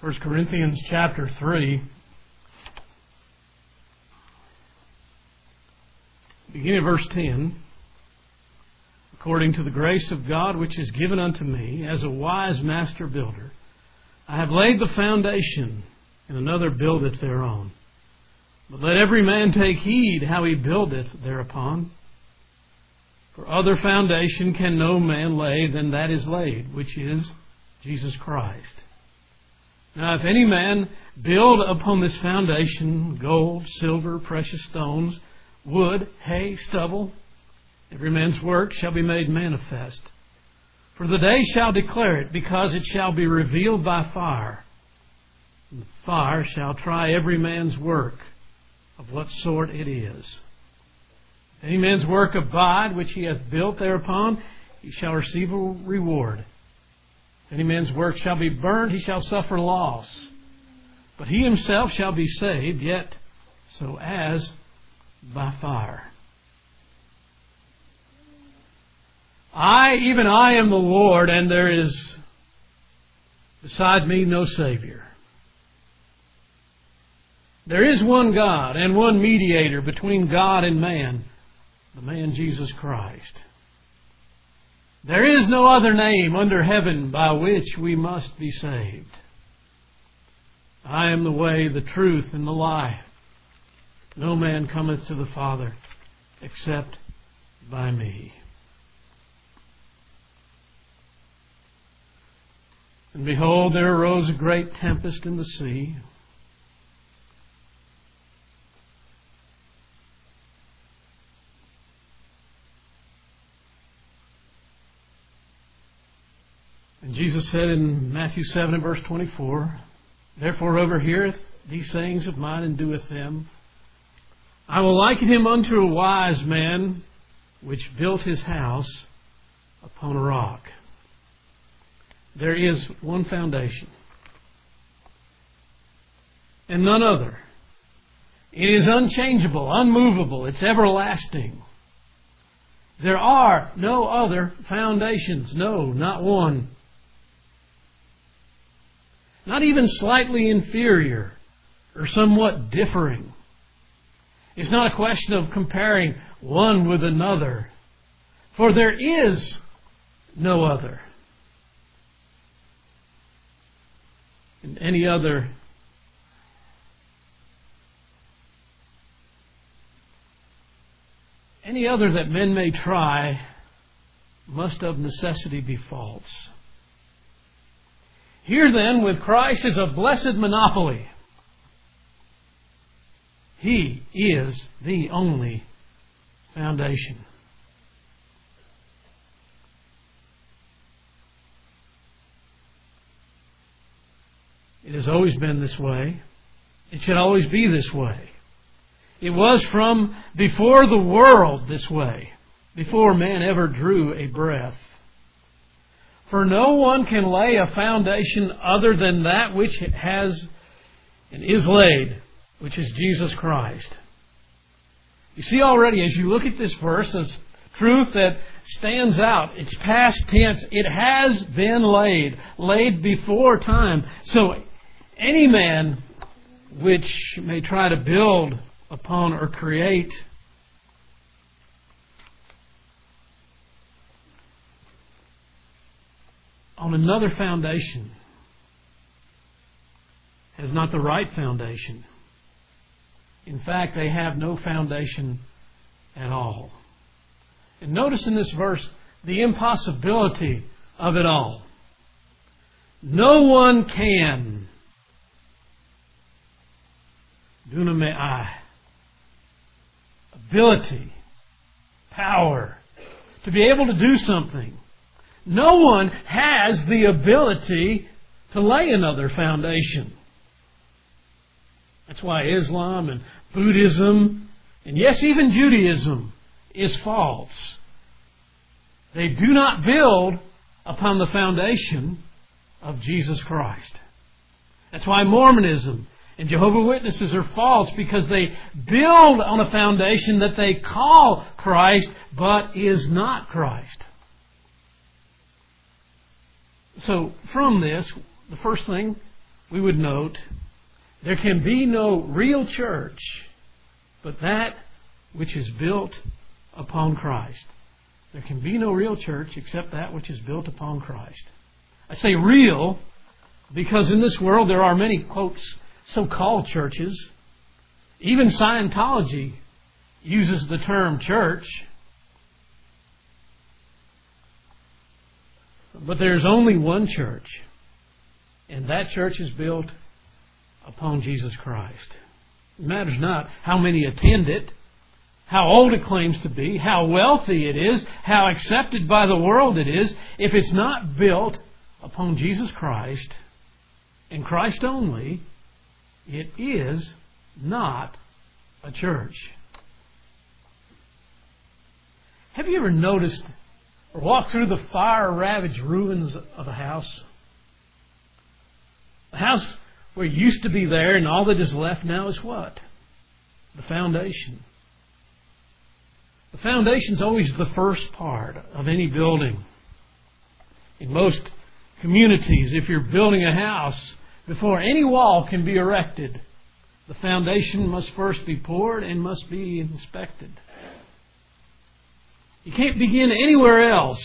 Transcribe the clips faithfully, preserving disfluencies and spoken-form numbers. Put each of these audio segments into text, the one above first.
First Corinthians chapter three, beginning of verse ten. According to the grace of God which is given unto me, as a wise master builder, I have laid the foundation, and another buildeth thereon. But let every man take heed how he buildeth thereupon. For other foundation can no man lay than that is laid, which is Jesus Christ. Now if any man build upon this foundation gold, silver, precious stones, wood, hay, stubble, every man's work shall be made manifest. For the day shall declare it, because it shall be revealed by fire. And the fire shall try every man's work, of what sort it is. If any man's work abide, which he hath built thereupon, he shall receive a reward. If any man's work shall be burned, he shall suffer loss. But he himself shall be saved, yet so as by fire. I, even I, am the Lord, and there is beside me no Savior. There is one God and one mediator between God and man, the man Jesus Christ. There is no other name under heaven by which we must be saved. I am the way, the truth, and the life. No man cometh to the Father except by me. And behold, there arose a great tempest in the sea. And Jesus said in Matthew seven and verse twenty-four, Therefore whoever heareth these sayings of mine and doeth them, I will liken him unto a wise man which built his house upon a rock. There is one foundation, and none other. It is unchangeable, unmovable, it's everlasting. There are no other foundations, no, not one. Not even slightly inferior or somewhat differing. It's not a question of comparing one with another, for there is no other. And any other any other that men may try must of necessity be false. Here then, with Christ is a blessed monopoly. He is the only foundation. It has always been this way. It should always be this way. It was from before the world this way, before man ever drew a breath. For no one can lay a foundation other than that which has and is laid, which is Jesus Christ. You see already, as you look at this verse, this truth that stands out. It's past tense. It has been laid, laid before time. So any man which may try to build upon or create on another foundation has not the right foundation. In fact, they have no foundation at all. And notice in this verse the impossibility of it all. No one can. Dunamai. Ability. Power. To be able to do something. No one has the ability to lay another foundation. That's why Islam and Buddhism, and yes, even Judaism, is false. They do not build upon the foundation of Jesus Christ. That's why Mormonism and Jehovah's Witnesses are false, because they build on a foundation that they call Christ, but is not Christ. So, from this, the first thing we would note, there can be no real church but that which is built upon Christ. There can be no real church except that which is built upon Christ. I say real because in this world there are many, quotes, so-called churches. Even Scientology uses the term church. But there's only one church, and that church is built upon Jesus Christ. It matters not how many attend it, how old it claims to be, how wealthy it is, how accepted by the world it is. If it's not built upon Jesus Christ and Christ only, it is not a church. Have you ever noticed or walked through the fire-ravaged ruins of a house? A house where it used to be there and all that is left now is what? The foundation. The foundation is always the first part of any building. In most communities, if you're building a house, before any wall can be erected, the foundation must first be poured and must be inspected. You can't begin anywhere else.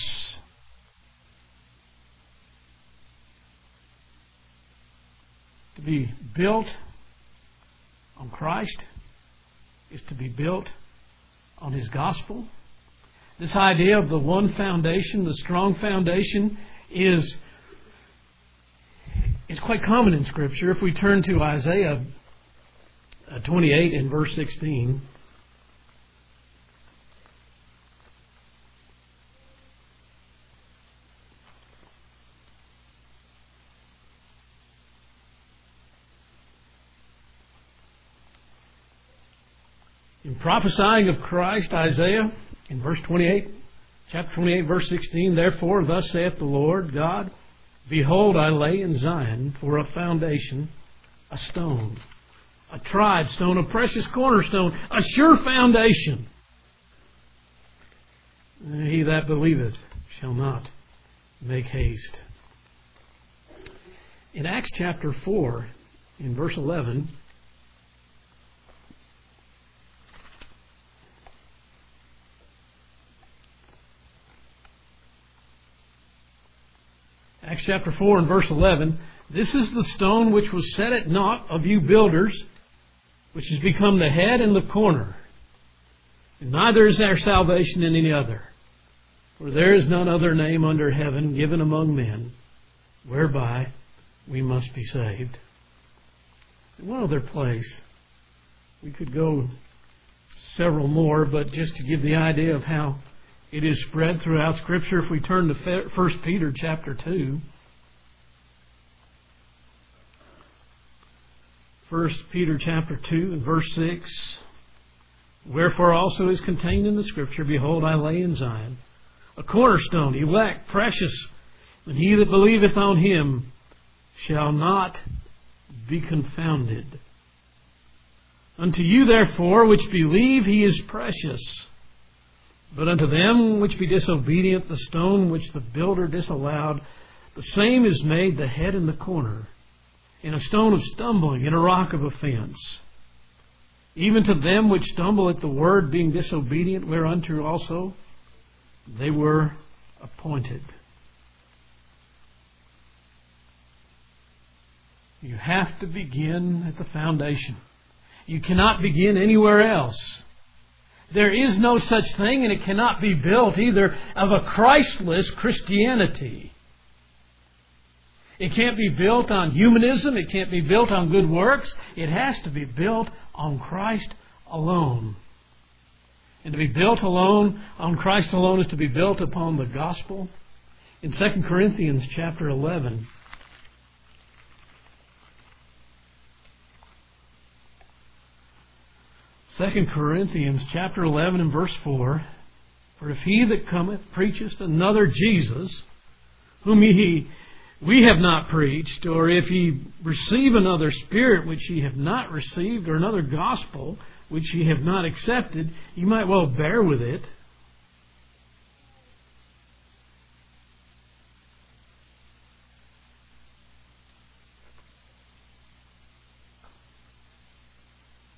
To be built on Christ is to be built on His gospel. This idea of the one foundation, the strong foundation, is, is quite common in Scripture. If we turn to Isaiah twenty-eight and verse sixteen. In prophesying of Christ, Isaiah, in verse twenty-eight, chapter twenty-eight, verse sixteen, therefore, thus saith the Lord God, behold, I lay in Zion for a foundation, a stone, a tried stone, a precious cornerstone, a sure foundation. He that believeth shall not make haste. In Acts chapter four, in verse eleven, Acts chapter four and verse eleven, this is the stone which was set at naught of you builders, which has become the head and the corner. And neither is there salvation in any other. For there is none other name under heaven given among men, whereby we must be saved. In one other place, we could go several more, but just to give the idea of how it is spread throughout Scripture, if we turn to First Peter chapter two. First Peter chapter two and verse six. Wherefore also is contained in the Scripture, behold, I lay in Zion a cornerstone, elect, precious, and he that believeth on Him shall not be confounded. Unto you therefore which believe He is precious. But unto them which be disobedient, the stone which the builder disallowed, the same is made the head and the corner, and a stone of stumbling, and a rock of offense. Even to them which stumble at the word, being disobedient, whereunto also they were appointed. You have to begin at the foundation. You cannot begin anywhere else. There is no such thing, and it cannot be built either, of a Christless Christianity. It can't be built on humanism. It can't be built on good works. It has to be built on Christ alone. And to be built alone on Christ alone is to be built upon the gospel. In Second Corinthians chapter eleven, Second Corinthians chapter eleven and verse four, for if he that cometh preacheth another Jesus, whom ye we have not preached, or if ye receive another spirit which ye have not received, or another gospel which ye have not accepted, you might well bear with it.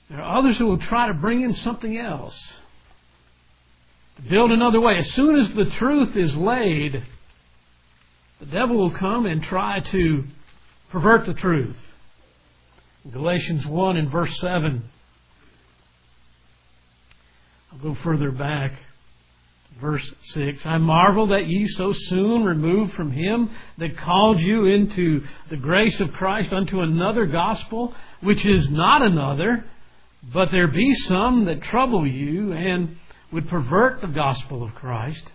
There are others who will try to bring in something else, to build another way. As soon as the truth is laid, the devil will come and try to pervert the truth. In Galatians one and verse seven, I'll go further back. Verse six, I marvel that ye so soon removed from him that called you into the grace of Christ unto another gospel, which is not another, but there be some that trouble you and would pervert the gospel of Christ.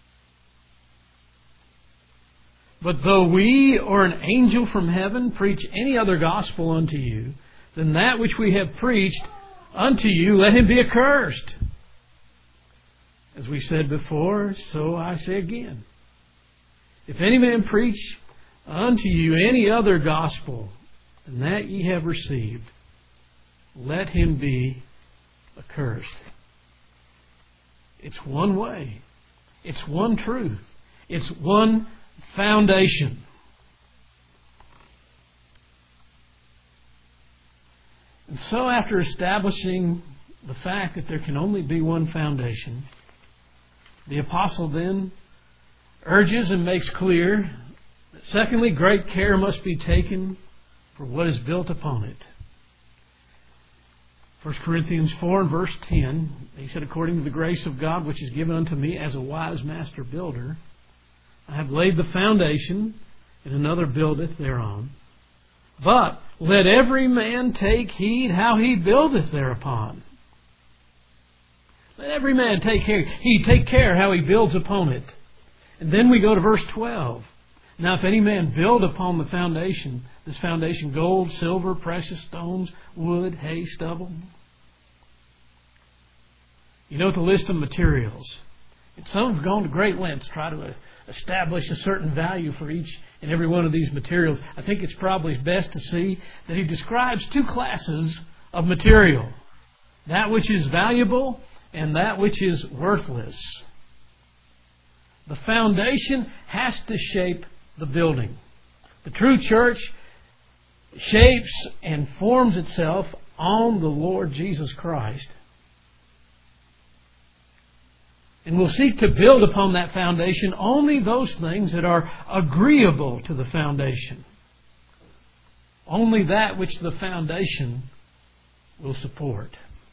But though we or an angel from heaven preach any other gospel unto you than that which we have preached unto you, let him be accursed. As we said before, so I say again. If any man preach unto you any other gospel than that ye have received, let him be accursed. It's one way. It's one truth. It's one foundation. And so after establishing the fact that there can only be one foundation, the apostle then urges and makes clear that secondly, great care must be taken for what is built upon it. First Corinthians four and verse ten, he said, according to the grace of God which is given unto me as a wise master builder, I have laid the foundation, and another buildeth thereon. But let every man take heed how he buildeth thereupon. Let every man take care. He take care how he builds upon it. And then we go to verse twelve. Now if any man build upon the foundation, this foundation, gold, silver, precious stones, wood, hay, stubble. You note the list of materials. And some have gone to great lengths to try to establish a certain value for each and every one of these materials. I think it's probably best to see that he describes two classes of material. That which is valuable and that which is worthless. The foundation has to shape the building. The true church shapes and forms itself on the Lord Jesus Christ. And will seek to build upon that foundation only those things that are agreeable to the foundation. Only that which the foundation will support.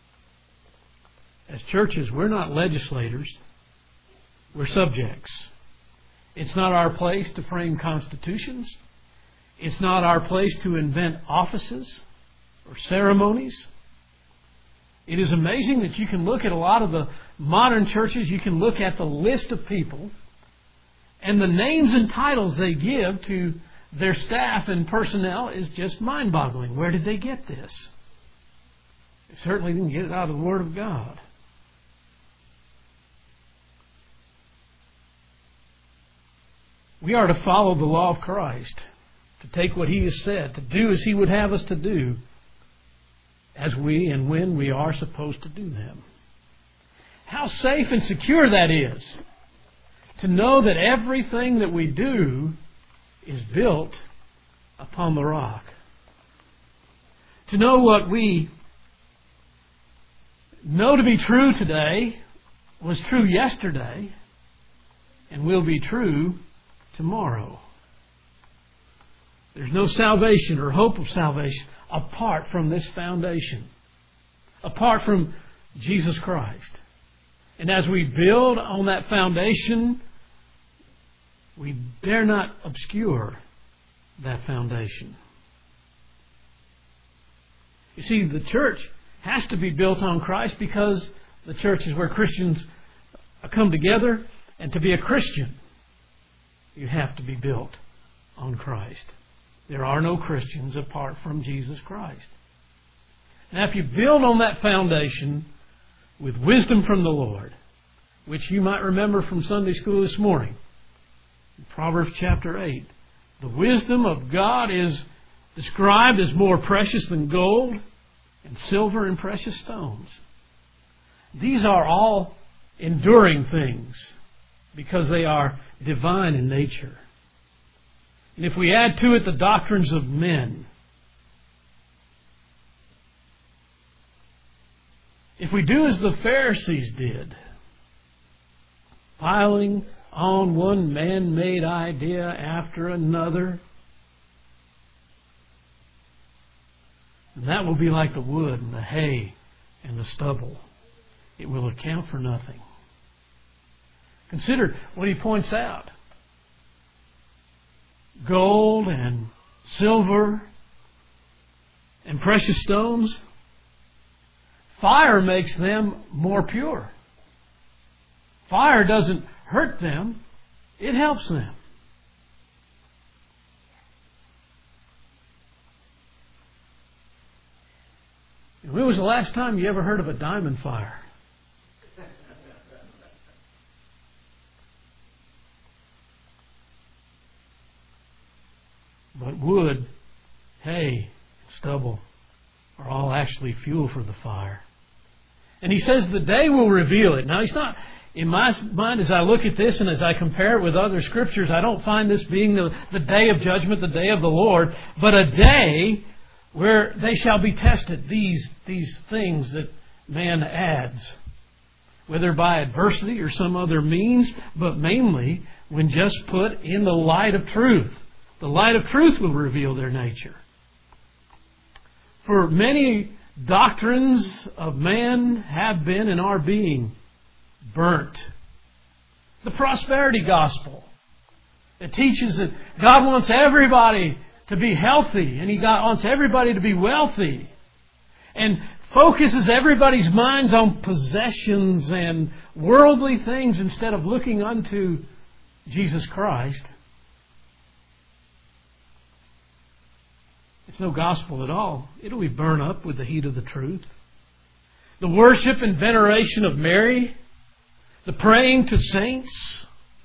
As churches, we're not legislators. We're subjects. It's not our place to frame constitutions. It's not our place to invent offices or ceremonies. It is amazing that you can look at a lot of the modern churches, you can look at the list of people and the names and titles they give to their staff and personnel is just mind-boggling. Where did they get this? They certainly didn't get it out of the Word of God. We are to follow the law of Christ, to take what He has said, to do as He would have us to do, as we and when we are supposed to do them. How safe and secure that is, to know that everything that we do is built upon the rock. To know what we know to be true today was true yesterday and will be true tomorrow. There's no salvation or hope of salvation apart from this foundation, apart from Jesus Christ. And as we build on that foundation, we dare not obscure that foundation. You see, the church has to be built on Christ because the church is where Christians come together, and to be a Christian, you have to be built on Christ. There are no Christians apart from Jesus Christ. Now, if you build on that foundation with wisdom from the Lord, which you might remember from Sunday school this morning, in Proverbs chapter eight, the wisdom of God is described as more precious than gold and silver and precious stones. These are all enduring things because they are divine in nature. And if we add to it the doctrines of men, we do as the Pharisees did, piling on one man-made idea after another, and that will be like the wood and the hay and the stubble. It will account for nothing. Consider what he points out. Gold and silver and precious stones, fire makes them more pure. Fire doesn't hurt them, it helps them. When was the last time you ever heard of a diamond fire? But wood, hay, stubble are all actually fuel for the fire. And he says the day will reveal it. Now, he's not, in my mind, as I look at this and as I compare it with other scriptures, I don't find this being the, the day of judgment, the day of the Lord, but a day where they shall be tested, these, these things that man adds, whether by adversity or some other means, but mainly when just put in the light of truth. The light of truth will reveal their nature. For many doctrines of man have been and are being burnt. The prosperity gospel. It teaches that God wants everybody to be healthy and He wants everybody to be wealthy. And focuses everybody's minds on possessions and worldly things instead of looking unto Jesus Christ. It's no gospel at all. It'll be burned up with the heat of the truth. The worship and veneration of Mary, the praying to saints,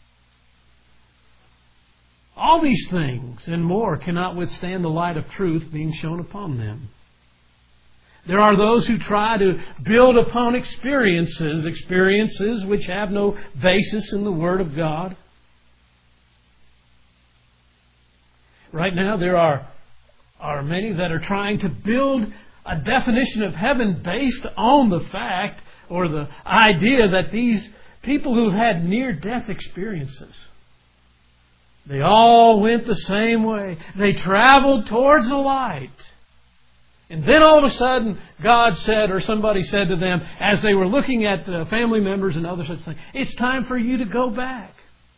all these things and more cannot withstand the light of truth being shone upon them. There are those who try to build upon experiences, experiences which have no basis in the Word of God. Right now there are are many that are trying to build a definition of heaven based on the fact or the idea that these people who've had near-death experiences, they all went the same way. They traveled towards the light. And then all of a sudden, God said, or somebody said to them, as they were looking at uh, family members and other such things, it's time for you to go back.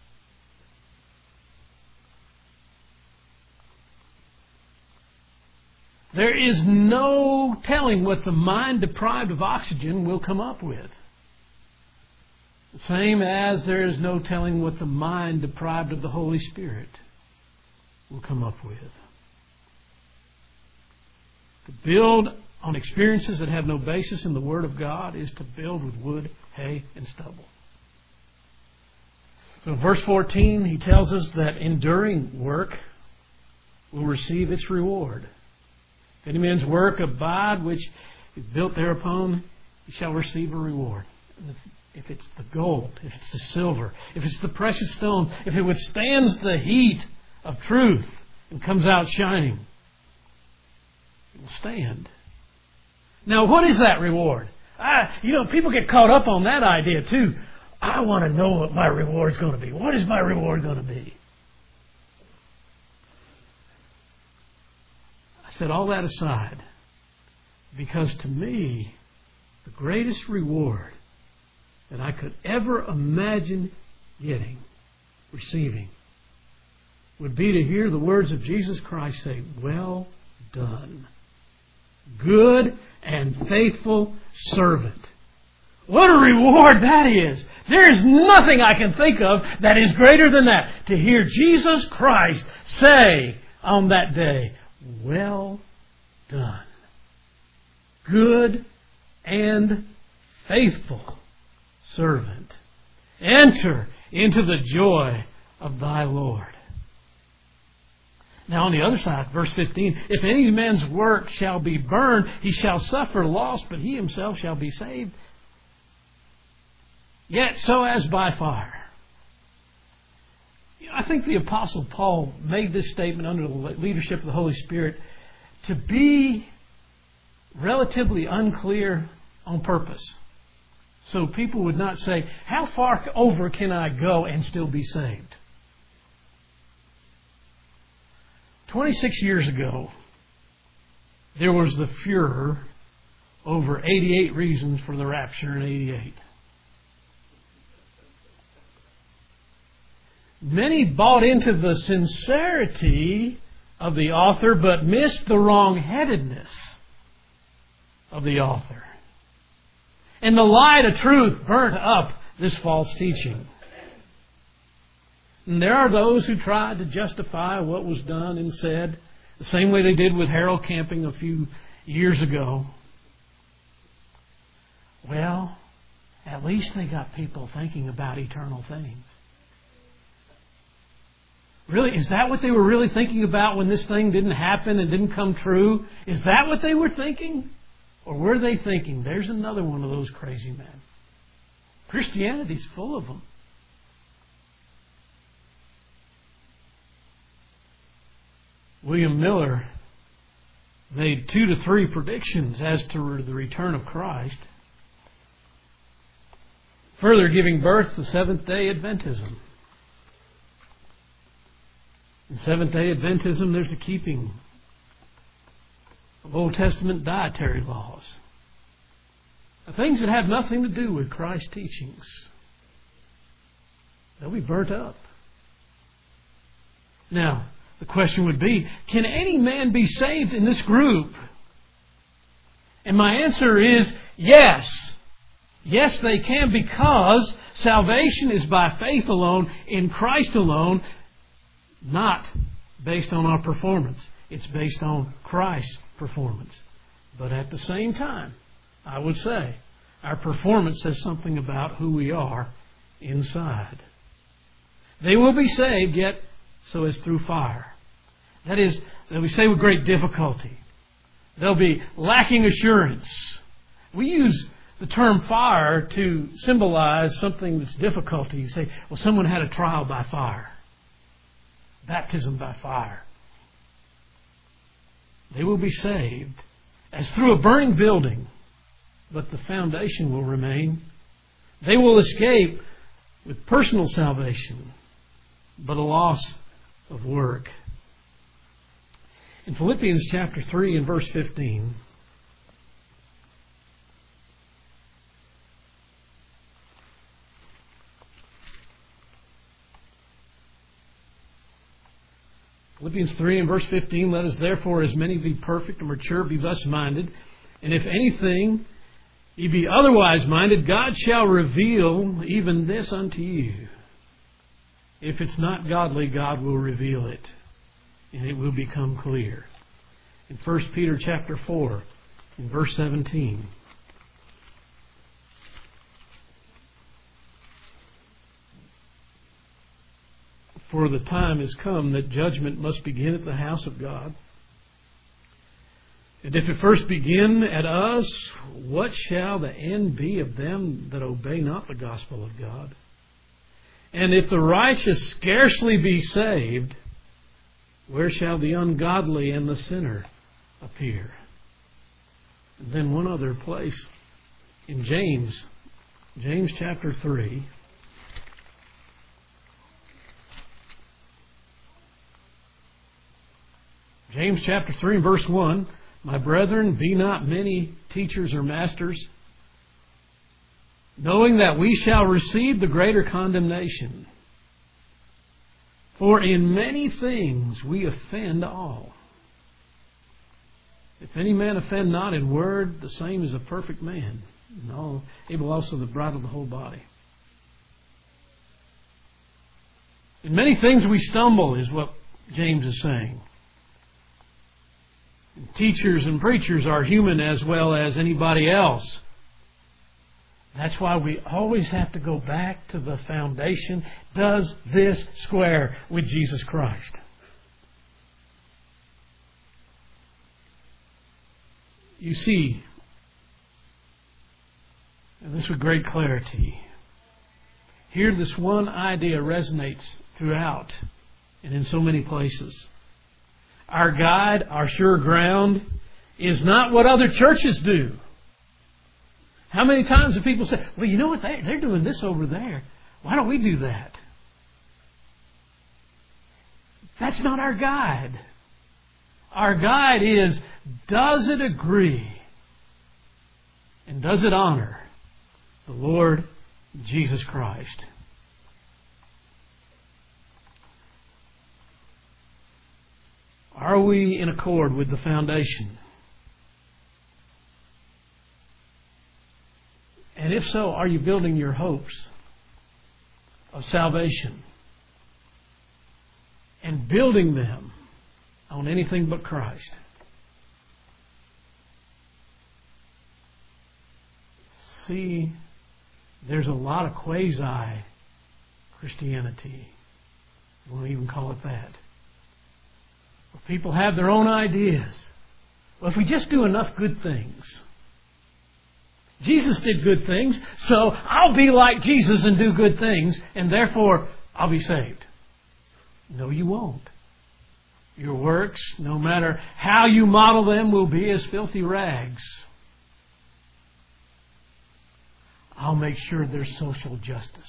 There is no telling what the mind deprived of oxygen will come up with. The same as there is no telling what the mind deprived of the Holy Spirit will come up with. To build on experiences that have no basis in the Word of God is to build with wood, hay, and stubble. So in verse fourteen, he tells us that enduring work will receive its reward. If any man's work abide, which is built thereupon, he shall receive a reward. If it's the gold, if it's the silver, if it's the precious stone, if it withstands the heat of truth and comes out shining, it will stand. Now, what is that reward? I, you know, people get caught up on that idea too. I want to know what my reward is going to be. What is my reward going to be? Set all that aside, because to me, the greatest reward that I could ever imagine getting, receiving, would be to hear the words of Jesus Christ say, "Well done, good and faithful servant." What a reward that is! There is nothing I can think of that is greater than that. To hear Jesus Christ say on that day, "Well done, good and faithful servant. Enter into the joy of thy Lord." Now on the other side, verse fifteen, "If any man's work shall be burned, he shall suffer loss, but he himself shall be saved, yet so as by fire." I think the Apostle Paul made this statement under the leadership of the Holy Spirit to be relatively unclear on purpose. So people would not say, how far over can I go and still be saved? twenty-six years ago, there was the furor over eighty-eight reasons for the rapture in eighty-eight. Many bought into the sincerity of the author, but missed the wrong-headedness of the author. And the light of truth burnt up this false teaching. And there are those who tried to justify what was done and said, the same way they did with Harold Camping a few years ago. Well, at least they got people thinking about eternal things. Really, is that what they were really thinking about when this thing didn't happen and didn't come true? Is that what they were thinking? Or were they thinking, there's another one of those crazy men? Christianity's full of them. William Miller made two to three predictions as to the return of Christ, further giving birth to Seventh-day Adventism. In Seventh-day Adventism, there's the keeping of Old Testament dietary laws. Things that have nothing to do with Christ's teachings. They'll be burnt up. Now, the question would be, can any man be saved in this group? And my answer is yes. Yes, they can, because salvation is by faith alone, in Christ alone, not based on our performance. It's based on Christ's performance. But at the same time, I would say, our performance says something about who we are inside. They will be saved, yet so as through fire. That is, they'll be saved with great difficulty. They'll be lacking assurance. We use the term fire to symbolize something that's difficulty. You say, well, someone had a trial by fire. Baptism by fire. They will be saved as through a burning building, but the foundation will remain. They will escape with personal salvation, but a loss of work. In Philippians chapter three and verse fifteen, Philippians three and verse fifteen, let us therefore as many be perfect and mature, be thus minded. And if anything ye be otherwise minded, God shall reveal even this unto you. If it's not godly, God will reveal it, and it will become clear. In First Peter chapter four, in verse seventeen. For the time is come that judgment must begin at the house of God. And if it first begin at us, what shall the end be of them that obey not the gospel of God? And if the righteous scarcely be saved, where shall the ungodly and the sinner appear? And then one other place, in James, James chapter three. James chapter three and verse one, my brethren, be not many teachers or masters, knowing that we shall receive the greater condemnation. For in many things we offend all. If any man offend not in word, the same is a perfect man, and all, able also to bridle the whole body. In many things we stumble, is what James is saying. Teachers and preachers are human as well as anybody else. That's why we always have to go back to the foundation. Does this square with Jesus Christ? You see, and this with great clarity, here this one idea resonates throughout and in so many places. Our guide, our sure ground, is not what other churches do. How many times have people said, well, you know what, they, they're doing this over there. Why don't we do that? That's not our guide. Our guide is, does it agree and does it honor the Lord Jesus Christ? Are we in accord with the foundation? And if so, are you building your hopes of salvation and building them on anything but Christ? See, there's a lot of quasi-Christianity. You won't even call it that. Where people have their own ideas. Well, if we just do enough good things. Jesus did good things, so I'll be like Jesus and do good things, and therefore I'll be saved. No, you won't. Your works, no matter how you model them, will be as filthy rags. I'll make sure there's social justice.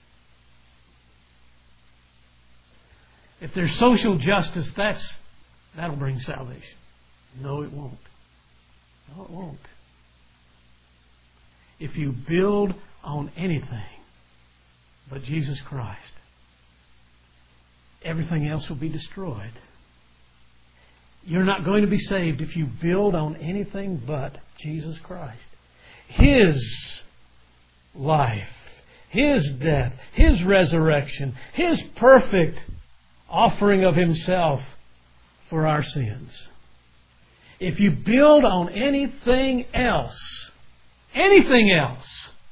If there's social justice, that's that'll bring salvation. No, it won't. No, it won't. If you build on anything but Jesus Christ, everything else will be destroyed. You're not going to be saved if you build on anything but Jesus Christ. His life, His death, His resurrection, His perfect offering of Himself for our sins. If you build on anything else, anything else,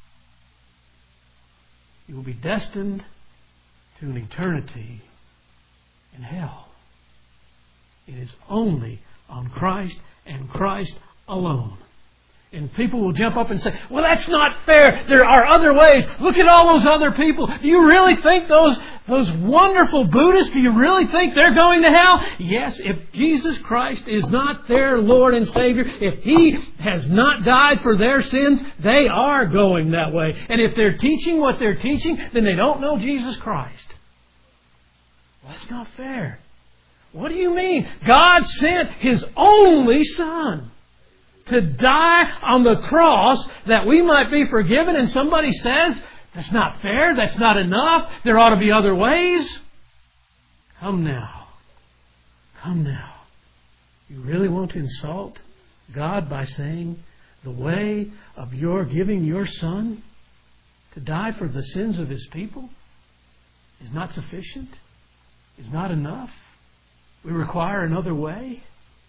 you will be destined to an eternity in hell. It is only on Christ and Christ alone. And people will jump up and say, well, that's not fair. There are other ways. Look at all those other people. Do you really think those, those wonderful Buddhists, do you really think they're going to hell? Yes, if Jesus Christ is not their Lord and Savior, if He has not died for their sins, they are going that way. And if they're teaching what they're teaching, then they don't know Jesus Christ. Well, that's not fair. What do you mean? God sent His only Son to die on the cross that we might be forgiven, and somebody says, that's not fair, that's not enough, there ought to be other ways. Come now. Come now. You really want to insult God by saying the way of your giving your Son to die for the sins of His people is not sufficient? Is not enough? We require another way?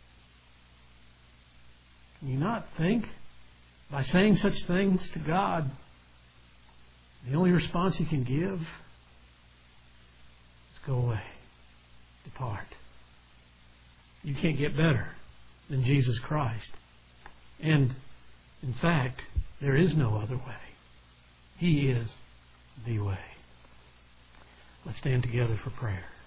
Can you not think, by saying such things to God, the only response He can give is go away, depart. You can't get better than Jesus Christ. And, in fact, there is no other way. He is the way. Let's stand together for prayer.